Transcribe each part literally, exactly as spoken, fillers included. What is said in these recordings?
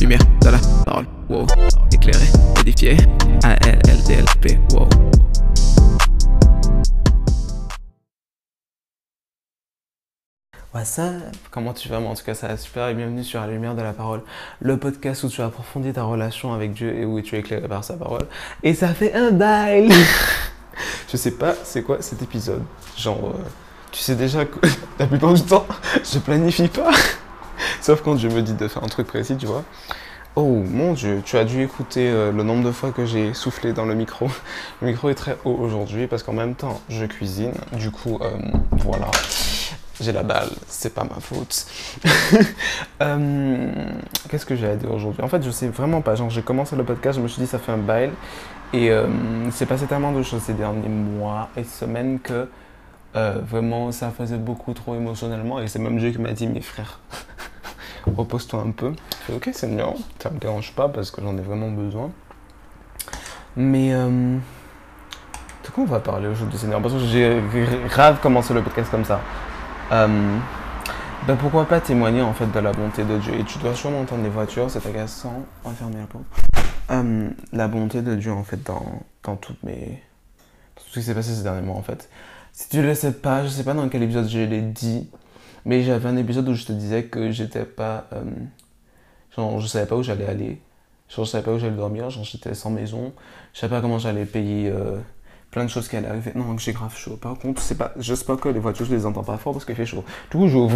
lumière de la parole, wow. Éclairé, édifié, A L L D L P, wow. What's up? Comment tu vas? Moi en tout cas ça va super et bienvenue sur La Lumière de la Parole, le podcast où tu approfondis ta relation avec Dieu et où tu es éclairé par sa parole. Et ça fait un bail. Je sais pas c'est quoi cet épisode. Genre, euh, tu sais déjà que la plupart du temps, je planifie pas. Sauf quand je me dis de faire un truc précis, tu vois. Oh mon Dieu, tu as dû écouter euh, le nombre de fois que j'ai soufflé dans le micro. Le micro est très haut aujourd'hui parce qu'en même temps, je cuisine. Du coup, euh, voilà. J'ai la balle, c'est pas ma faute. euh, Qu'est-ce que j'ai à dire aujourd'hui? En fait, je sais vraiment pas. Genre, j'ai commencé le podcast, je me suis dit ça fait un bail. Et euh, c'est passé tellement de choses ces derniers mois et semaines que euh, vraiment ça faisait beaucoup trop émotionnellement. Et c'est même Dieu qui m'a dit, mes frères, repose-toi un peu. Je fais, ok, Seigneur, ça me dérange pas parce que j'en ai vraiment besoin. Mais euh, de quoi on va parler aujourd'hui, Seigneur? Parce que j'ai grave commencé le podcast comme ça. Euh, ben pourquoi pas témoigner en fait de la bonté de Dieu. Et tu dois sûrement entendre les voitures, c'est agaçant. On va fermer la porte. Euh, la bonté de Dieu en fait dans, dans toutes mes... dans tout ce qui s'est passé ces derniers mois en fait. Si tu le sais pas, je sais pas dans quel épisode je l'ai dit, mais j'avais un épisode où je te disais que j'étais pas... Euh, genre je savais pas où j'allais aller. Genre je savais pas où j'allais dormir, genre j'étais sans maison. Je savais pas comment j'allais payer... Euh, plein de choses qui allaient arriver. Non, j'ai grave chaud. Par contre, c'est pas, je sais pas que les voitures, je les entends pas fort parce qu'il fait chaud. Du coup, j'ouvre.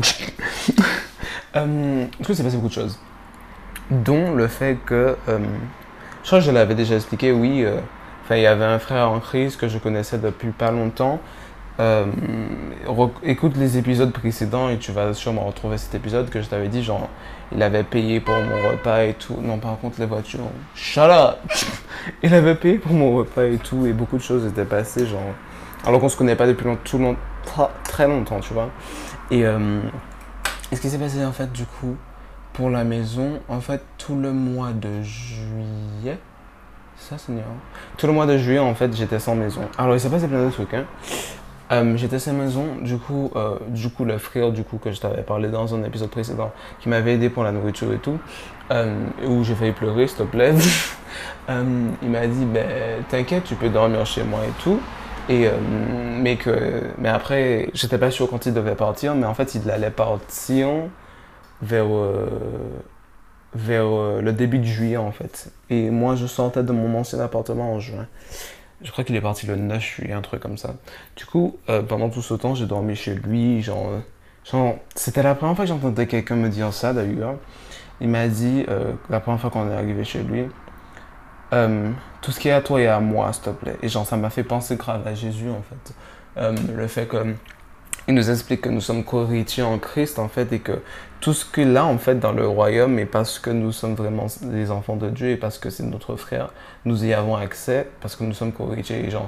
euh, du coup, c'est passé beaucoup de choses. Dont le fait que, euh, je crois que je l'avais déjà expliqué, oui. Euh, il y avait un frère en crise que je connaissais depuis pas longtemps. Euh, écoute les épisodes précédents et tu vas sûrement retrouver cet épisode que je t'avais dit, genre, il avait payé pour mon repas et tout. Non, par contre, les voitures, shut up! Il avait payé pour mon repas et tout, et beaucoup de choses étaient passées, genre, alors qu'on se connaît pas depuis long, tout long, très longtemps, tu vois. Et, euh, et ce qui s'est passé, en fait, du coup, pour la maison, en fait, tout le mois de juillet, ça, Seigneur, tout le mois de juillet, en fait, j'étais sans maison. Alors, il s'est passé plein de trucs, hein. Euh, j'étais sans maison, du coup, euh, du coup, le frère du coup, que je t'avais parlé dans un épisode précédent, qui m'avait aidé pour la nourriture et tout, euh, où j'ai failli pleurer, s'il te plaît, euh, il m'a dit, ben, t'inquiète, tu peux dormir chez moi et tout, et, euh, mais, que, mais après, j'étais pas sûr quand il devait partir, mais en fait, il allait partir vers, euh, vers euh, le début de juillet, en fait, et moi, je sortais de mon ancien appartement en juin. Je crois qu'il est parti le neuf juillet, un truc comme ça. Du coup, euh, pendant tout ce temps, j'ai dormi chez lui. Genre, euh, genre, c'était la première fois que j'entendais quelqu'un me dire ça, d'ailleurs. Il m'a dit, euh, la première fois qu'on est arrivé chez lui, euh, tout ce qui est à toi et à moi, s'il te plaît. Et genre, ça m'a fait penser grave à Jésus, en fait. Euh, le fait que... Il nous explique que nous sommes co-héritiers en Christ, en fait, et que tout ce qu'il a, en fait, dans le royaume, est parce que nous sommes vraiment des enfants de Dieu et parce que c'est notre frère, nous y avons accès, parce que nous sommes co-héritiers. Et genre,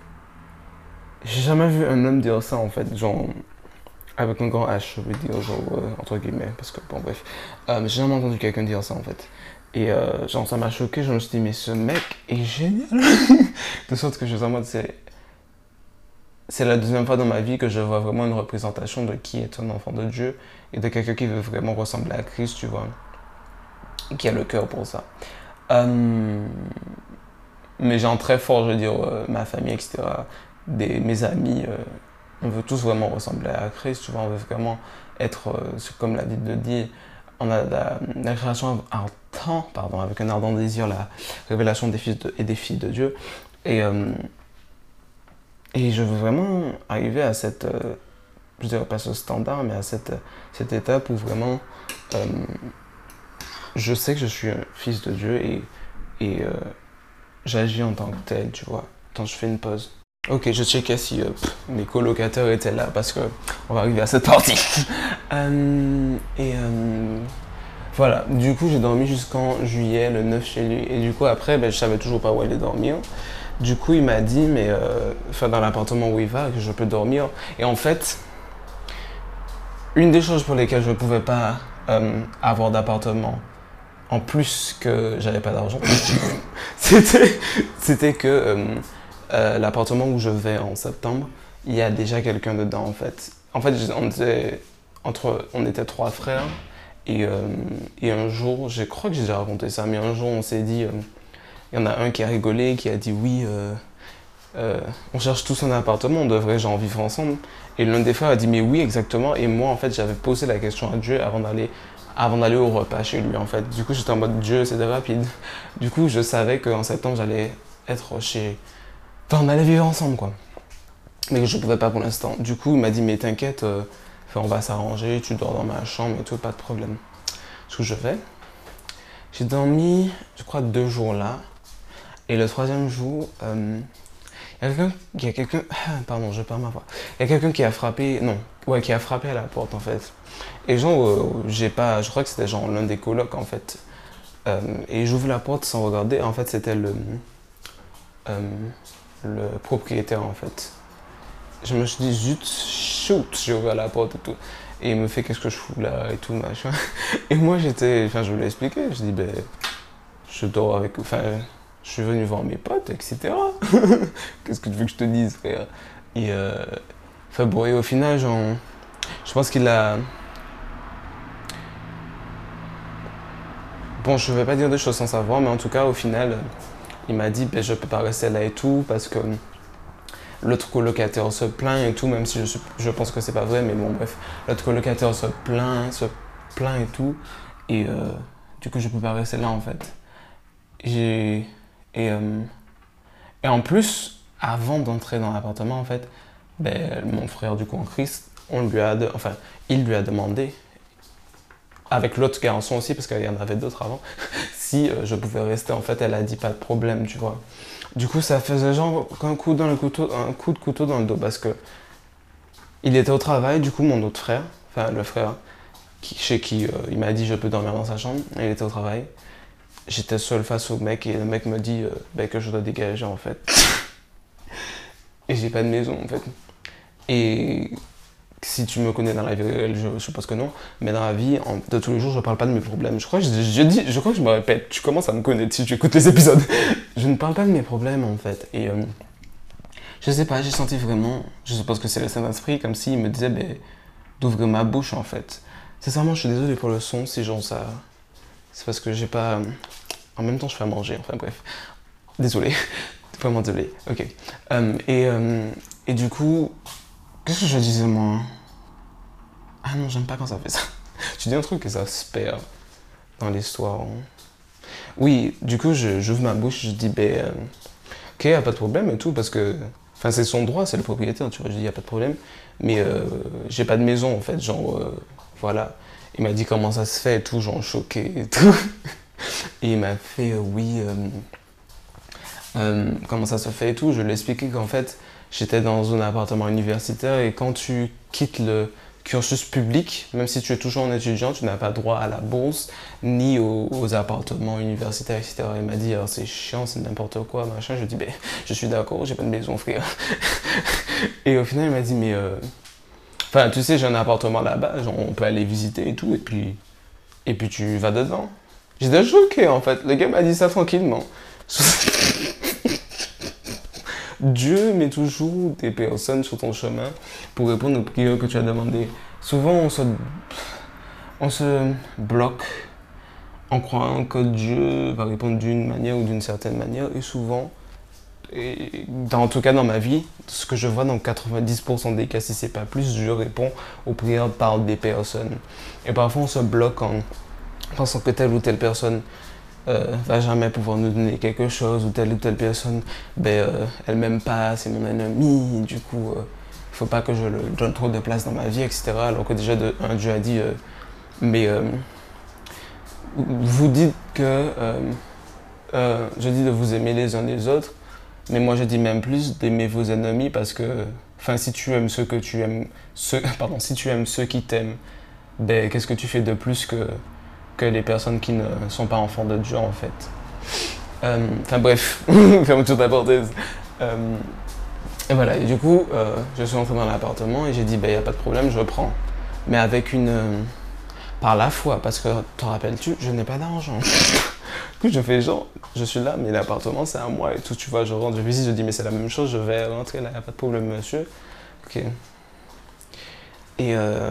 j'ai jamais vu un homme dire ça, en fait, genre, avec un grand H, je veux dire, genre, euh, entre guillemets, parce que, bon, bref. Euh, j'ai jamais entendu quelqu'un dire ça, en fait. Et euh, genre, ça m'a choqué, je me suis dit, mais ce mec est génial. De sorte que je suis en mode, c'est... C'est la deuxième fois dans ma vie que je vois vraiment une représentation de qui est un enfant de Dieu et de quelqu'un qui veut vraiment ressembler à Christ, tu vois, qui a le cœur pour ça. Euh, mais genre très fort, je veux dire, euh, ma famille, et cetera, des, mes amis, euh, on veut tous vraiment ressembler à Christ, tu vois, on veut vraiment être, euh, comme la Bible le dit, on a la, la création ardent, pardon, avec un ardent désir, la révélation des fils de, et des filles de Dieu. Et... Euh, Et je veux vraiment arriver à cette, euh, je dirais pas ce standard, mais à cette, cette étape où vraiment euh, je sais que je suis un fils de Dieu et, et euh, j'agis en tant que tel, tu vois. Attends, je fais une pause. Ok, je checkais si euh, pff, mes colocataires étaient là parce que on va arriver à cette partie. euh, et euh, voilà, du coup j'ai dormi jusqu'en juillet, le neuf chez lui. Et du coup après, ben, je savais toujours pas où aller dormir. Du coup, il m'a dit, mais euh, enfin, dans l'appartement où il va, que je peux dormir. Et en fait, une des choses pour lesquelles je ne pouvais pas euh, avoir d'appartement, en plus que j'avais pas d'argent, c'était, c'était que euh, euh, l'appartement où je vais en septembre, il y a déjà quelqu'un dedans, en fait. En fait, on était, entre, on était trois frères. Et, euh, et un jour, je crois que j'ai déjà raconté ça, mais un jour on s'est dit, euh, il y en a un qui a rigolé, qui a dit oui, euh, euh, on cherche tous un appartement, on devrait genre vivre ensemble. Et l'un des frères a dit mais oui exactement. Et moi en fait j'avais posé la question à Dieu avant d'aller avant d'aller au repas chez lui en fait. Du coup j'étais en mode Dieu c'était rapide. Du coup je savais qu'en septembre j'allais être chez... Enfin on allait vivre ensemble quoi. Mais que je pouvais pas pour l'instant. Du coup il m'a dit mais t'inquiète, euh, on va s'arranger, tu dors dans ma chambre et tout, pas de problème. Ce que je fais, j'ai dormi je crois deux jours là. Et le troisième jour, euh, il y a quelqu'un, il y a quelqu'un, pardon, je perds ma voix. Il y a quelqu'un qui a frappé, non, ouais, qui a frappé à la porte en fait. Et genre, euh, j'ai pas, je crois que c'était genre l'un des colocs en fait. Euh, et j'ouvre la porte sans regarder. En fait, c'était le, euh, le propriétaire en fait. Je me suis dit, zut, shoot, j'ai ouvert la porte et tout. Et il me fait, qu'est-ce que je fous là et tout machin. Et moi j'étais, enfin, je lui ai expliqué. Je dis, ben, je dors avec, enfin. Je suis venu voir mes potes, et cetera. Qu'est-ce que tu veux que je te dise, frère? Et, euh, enfin bon, et au final, genre, je pense qu'il a... Bon, je vais pas dire des choses sans savoir, mais en tout cas, au final, il m'a dit, ben, je peux pas rester là et tout, parce que l'autre colocataire se plaint et tout, même si je, je pense que c'est pas vrai, mais bon, bref, l'autre colocataire se plaint, se plaint et tout, et euh, du coup, je peux pas rester là, en fait. J'ai... Et, euh, et en plus, avant d'entrer dans l'appartement, en fait, ben, mon frère, du coup, en Christ, on lui a de, enfin, il lui a demandé, avec l'autre garçon aussi, parce qu'il y en avait d'autres avant, si euh, je pouvais rester. En fait, elle a dit pas de problème, tu vois. Du coup, ça faisait genre un coup, dans le couteau, un coup de couteau dans le dos, parce que il était au travail, du coup, mon autre frère, enfin, le frère qui, chez qui euh, il m'a dit je peux dormir dans sa chambre, il était au travail. J'étais seul face au mec et le mec me dit euh, ben, que je dois dégager en fait. Et j'ai pas de maison en fait. Et si tu me connais dans la vie réelle, je, je suppose que non, mais dans la vie, en, de tous les jours, je parle pas de mes problèmes. Je crois que je, je, dis, je crois que je me répète, tu commences à me connaître si tu écoutes les épisodes. Je ne parle pas de mes problèmes en fait. Et euh, je sais pas, j'ai senti vraiment, je suppose que c'est le Saint-Esprit, comme s'il me disait ben, d'ouvrir ma bouche en fait. Sincèrement, je suis désolé pour le son, si genre ça. C'est parce que j'ai pas. En même temps, je fais à manger, enfin bref. Désolé. Vraiment désolé. Ok. Euh, et, euh, et du coup, qu'est-ce que je disais moi? Ah non, j'aime pas quand ça fait ça. Tu dis un truc et ça se perd dans l'histoire. Oui, du coup, je, j'ouvre ma bouche, je dis, ben, euh, ok, y a pas de problème et tout, parce que. Enfin, c'est son droit, c'est le propriétaire, tu vois. Je dis, y a pas de problème. Mais euh, j'ai pas de maison, en fait, genre, euh, voilà. Il m'a dit comment ça se fait et tout, genre choqué et tout. Et il m'a fait, euh, oui, euh, euh, comment ça se fait et tout. Je lui ai expliqué qu'en fait, j'étais dans un appartement universitaire et quand tu quittes le cursus public, même si tu es toujours un étudiant, tu n'as pas droit à la bourse ni aux, aux appartements universitaires, et cetera. Il m'a dit, alors c'est chiant, c'est n'importe quoi, machin. Je lui ai dit, ben, je suis d'accord, j'ai pas de maison, frère. Et au final, il m'a dit, mais... Euh, enfin, tu sais, j'ai un appartement là-bas, genre, on peut aller visiter et tout, et puis, et puis tu vas dedans. J'étais choqué en fait, le gars m'a dit ça tranquillement. Dieu met toujours des personnes sur ton chemin pour répondre aux prières que tu as demandées. Souvent on se, on se bloque en croyant que Dieu va répondre d'une manière ou d'une certaine manière, et souvent, et dans, en tout cas dans ma vie, ce que je vois dans quatre-vingt-dix pour cent des cas, si c'est pas plus, Dieu répond aux prières par des personnes. Et parfois on se bloque en pensant que telle ou telle personne euh, va jamais pouvoir nous donner quelque chose, ou telle ou telle personne, ben, euh, elle m'aime pas, c'est mon ennemi, du coup, il euh, faut pas que je le donne trop de place dans ma vie, et cetera. Alors que déjà, de, un, Dieu a dit, euh, mais euh, vous dites que, euh, euh, je dis de vous aimer les uns les autres, mais moi je dis même plus d'aimer vos ennemis, parce que, enfin, si tu aimes ceux que tu aimes, ceux, pardon, si tu aimes ceux qui t'aiment, ben, qu'est-ce que tu fais de plus que que les personnes qui ne sont pas enfants de Dieu en fait. Euh, enfin bref, ferme toute la parenthèse. Euh, et voilà, et du coup, euh, je suis rentré dans l'appartement et j'ai dit, ben il n'y a pas de problème, je prends. Mais avec une... Euh, par la foi, parce que, te rappelles-tu, je n'ai pas d'argent. Du coup, je fais genre, je suis là, mais l'appartement c'est à moi et tout, tu vois, je rentre, je visite, je dis, mais c'est la même chose, je vais rentrer là, il n'y a pas de problème, monsieur. Ok. Et... Euh,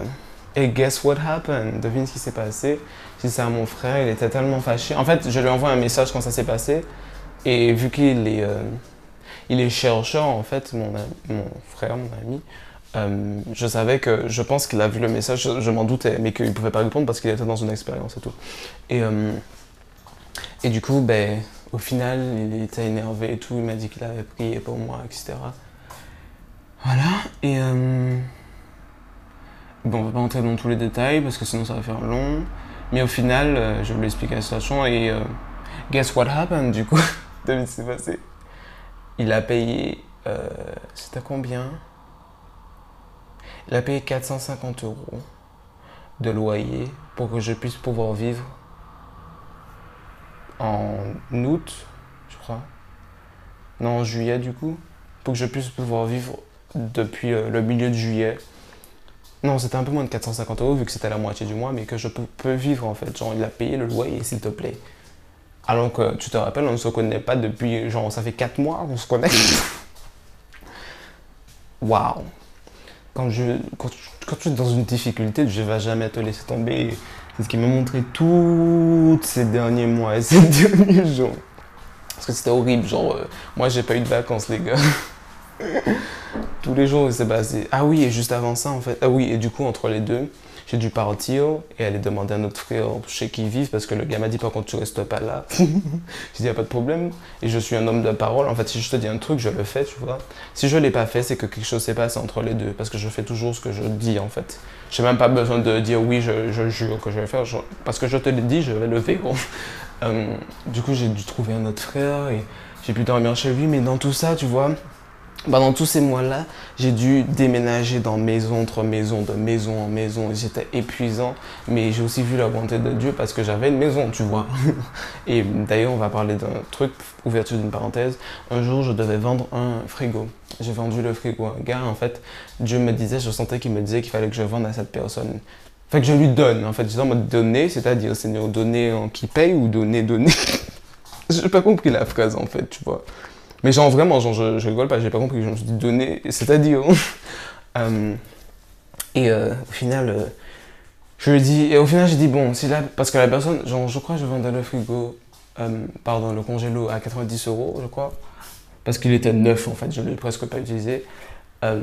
Et guess what happened? Devine ce qui s'est passé. J'ai dit ça à mon frère, il était tellement fâché. En fait, je lui ai envoyé un message quand ça s'est passé. Et vu qu'il est, euh, il est chercheur, en fait, mon, ami- mon frère, mon ami, euh, je savais que, je pense qu'il a vu le message, je, je m'en doutais, mais qu'il ne pouvait pas répondre parce qu'il était dans une expérience et tout. Et, euh, et du coup, ben, au final, il était énervé et tout, il m'a dit qu'il avait prié pour moi, et cetera. Voilà, et euh, bon, on va pas entrer dans tous les détails parce que sinon ça va faire long. Mais au final, euh, je lui ai expliqué la situation et euh, guess what happened du coup? Devine ce qui s'est passé. Il a payé, euh, c'était combien? Il a payé quatre cent cinquante euros de loyer pour que je puisse pouvoir vivre en août, je crois. Non, en juillet du coup. Pour que je puisse pouvoir vivre depuis euh, le milieu de juillet. Non, c'était un peu moins de quatre cent cinquante euros vu que c'était la moitié du mois, mais que je peux, peux vivre en fait. Genre, il a payé le loyer, s'il te plaît. Alors que tu te rappelles, on ne se connaît pas depuis. Genre, ça fait quatre mois qu'on se connaît. Waouh! Quand, je, quand, tu, quand tu es dans une difficulté, je ne vais jamais te laisser tomber. C'est ce qui m'a montré tous ces derniers mois et ces derniers jours. Parce que c'était horrible. Genre, euh, moi, j'ai pas eu de vacances, les gars. Tous les jours, il s'est passé. Ah oui, et juste avant ça, en fait. Ah oui, et du coup, entre les deux, j'ai dû partir et aller demander à notre frère chez qui ils vivent parce que le gars m'a dit, par contre, tu restes pas là. J'ai dit, y a pas de problème. Et je suis un homme de parole. En fait, si je te dis un truc, je le fais, tu vois. Si je l'ai pas fait, c'est que quelque chose s'est passé entre les deux parce que je fais toujours ce que je dis, en fait. J'ai même pas besoin de dire oui, je, je jure que je vais le faire. Je- parce que je te l'ai dit, je vais le faire. Euh, du coup, j'ai dû trouver un autre frère et j'ai pu dormir chez lui. Mais dans tout ça, tu vois. Pendant tous ces mois-là, j'ai dû déménager dans maison, entre maison, de maison en maison. Et j'étais épuisant, mais j'ai aussi vu la bonté de Dieu parce que j'avais une maison, tu vois. Et d'ailleurs, on va parler d'un truc, ouverture d'une parenthèse. Un jour, je devais vendre un frigo. J'ai vendu le frigo à un gars, en fait. Dieu me disait, je sentais qu'il me disait qu'il fallait que je vende à cette personne. Fait que je lui donne, en fait. Je dis en mode donner, c'est-à-dire, Seigneur, donner en qui paye ou donner, donner. J'ai pas compris la phrase, en fait, tu vois. Mais genre vraiment, genre, je, je rigole pas, j'ai pas compris, je me suis dit donner, c'est-à-dire. euh, et euh, au final, euh, je lui dis, et au final j'ai dit bon, si là, parce que la personne, genre je crois que je vendais le frigo, euh, pardon, le congélo à quatre-vingt-dix euros, je crois, parce qu'il était neuf en fait, je l'ai presque pas utilisé. Euh,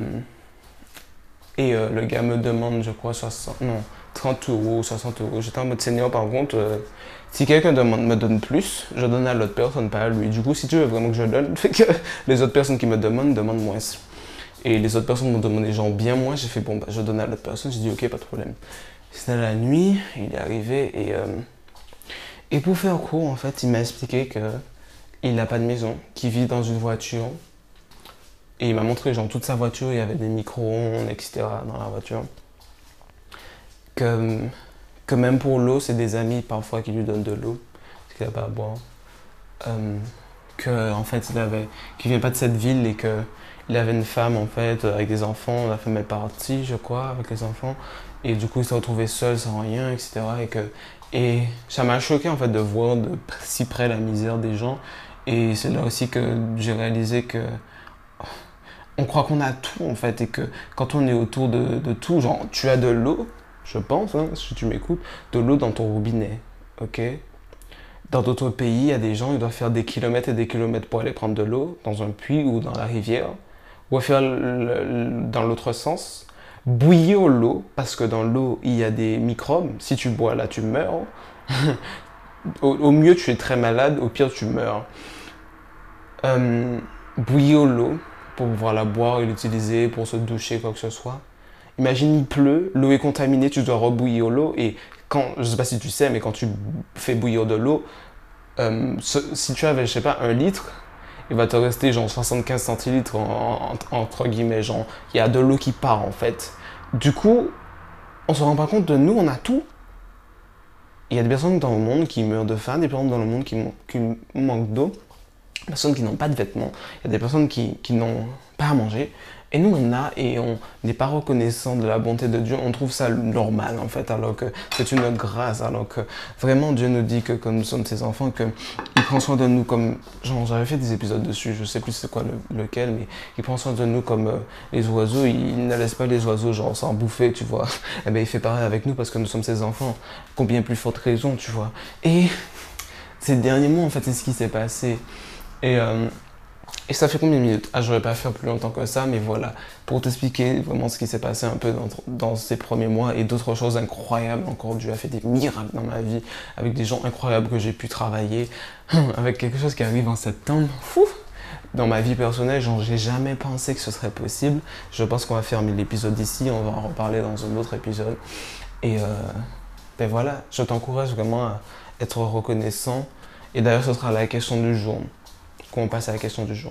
et euh, le gars me demande, je crois, soixante, non, trente euros, soixante euros. J'étais en mode senior par contre. euh, si quelqu'un demande, me donne plus, je donne à l'autre personne, pas à lui. Du coup, si tu veux vraiment que je donne, fait que les autres personnes qui me demandent, demandent moins. Et les autres personnes m'ont demandé genre bien moins, j'ai fait bon, bah, je donne à l'autre personne, j'ai dit ok, pas de problème. C'était la nuit, il est arrivé et, euh, et pour faire court, en fait, il m'a expliqué que il n'a pas de maison, qu'il vit dans une voiture. Et il m'a montré genre toute sa voiture, il y avait des micro-ondes, et cetera dans la voiture. Que, que même pour l'eau, c'est des amis parfois qui lui donnent de l'eau, parce qu'il n'a pas à boire. Euh, que en fait il avait qu'il vient pas de cette ville et que il avait une femme en fait avec des enfants, la femme est partie je crois avec les enfants et du coup il s'est retrouvé seul sans rien, etc. et que et ça m'a choqué en fait de voir de si près la misère des gens. Et c'est là aussi que j'ai réalisé que on croit qu'on a tout en fait et que quand on est autour de, de tout, genre tu as de l'eau, je pense, hein, si tu m'écoutes, de l'eau dans ton robinet, ok? Dans d'autres pays, il y a des gens, ils doivent faire des kilomètres et des kilomètres pour aller prendre de l'eau dans un puits ou dans la rivière. Ou à faire le- le- dans l'autre sens, bouillir l'eau, parce que dans l'eau, il y a des microbes. Si tu bois là, tu meurs. au, au mieux, tu es très malade, au pire, tu meurs. Euh, Bouillir l'eau pour pouvoir la boire et l'utiliser pour se doucher, quoi que ce soit. Imagine, il pleut, l'eau est contaminée, tu dois rebouillir l'eau et quand, je sais pas si tu sais, mais quand tu fais bouillir de l'eau, euh, ce- si tu avais, je sais pas, un litre, il va te rester genre soixante-quinze centilitres en- en- entre guillemets, genre, il y a de l'eau qui part en fait. Du coup, on se rend pas compte de nous, on a tout. Il y a des personnes dans le monde qui meurent de faim, des personnes dans le monde qui, man- qui manquent d'eau, des personnes qui n'ont pas de vêtements, il y a des personnes qui, qui n'ont pas à manger. Et nous, on a et on n'est pas reconnaissant de la bonté de Dieu. On trouve ça normal, en fait, alors que c'est une grâce. Alors que vraiment, Dieu nous dit que comme nous sommes ses enfants, qu'il prend soin de nous comme... Genre, j'avais fait des épisodes dessus, je sais plus c'est quoi le, lequel, mais il prend soin de nous comme euh, les oiseaux. Il, il ne laisse pas les oiseaux, genre, s'en bouffer, tu vois. Et bien, il fait pareil avec nous parce que nous sommes ses enfants. Combien plus forte raison, tu vois. Et ces derniers mois, en fait, c'est ce qui s'est passé. Et... Euh, Et ça fait combien de minutes? Ah, j'aurais pas fait plus longtemps que ça, mais voilà. Pour t'expliquer vraiment ce qui s'est passé un peu dans, dans ces premiers mois et d'autres choses incroyables. Encore, Dieu a fait des miracles dans ma vie, avec des gens incroyables que j'ai pu travailler, avec quelque chose qui arrive en septembre. Fou! Dans ma vie personnelle, genre, j'ai jamais pensé que ce serait possible. Je pense qu'on va fermer l'épisode ici, on va en reparler dans un autre épisode. Et euh, ben voilà, je t'encourage vraiment à être reconnaissant. Et d'ailleurs, ce sera la question du jour. On passe à la question du jour.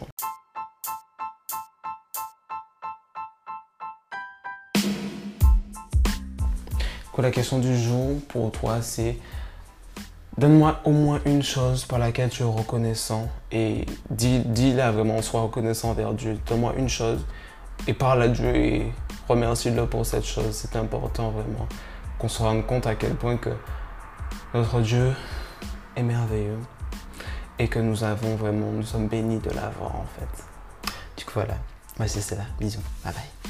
Quoi, la question du jour pour toi, c'est donne-moi au moins une chose pour laquelle tu es reconnaissant et dis, dis-la vraiment, sois reconnaissant envers Dieu. Donne-moi une chose et parle à Dieu et remercie-le pour cette chose. C'est important vraiment qu'on se rende compte à quel point que notre Dieu est merveilleux. Et que nous avons vraiment, nous sommes bénis de l'avoir en fait. Du coup voilà, moi c'est cela. Bisous, bye bye.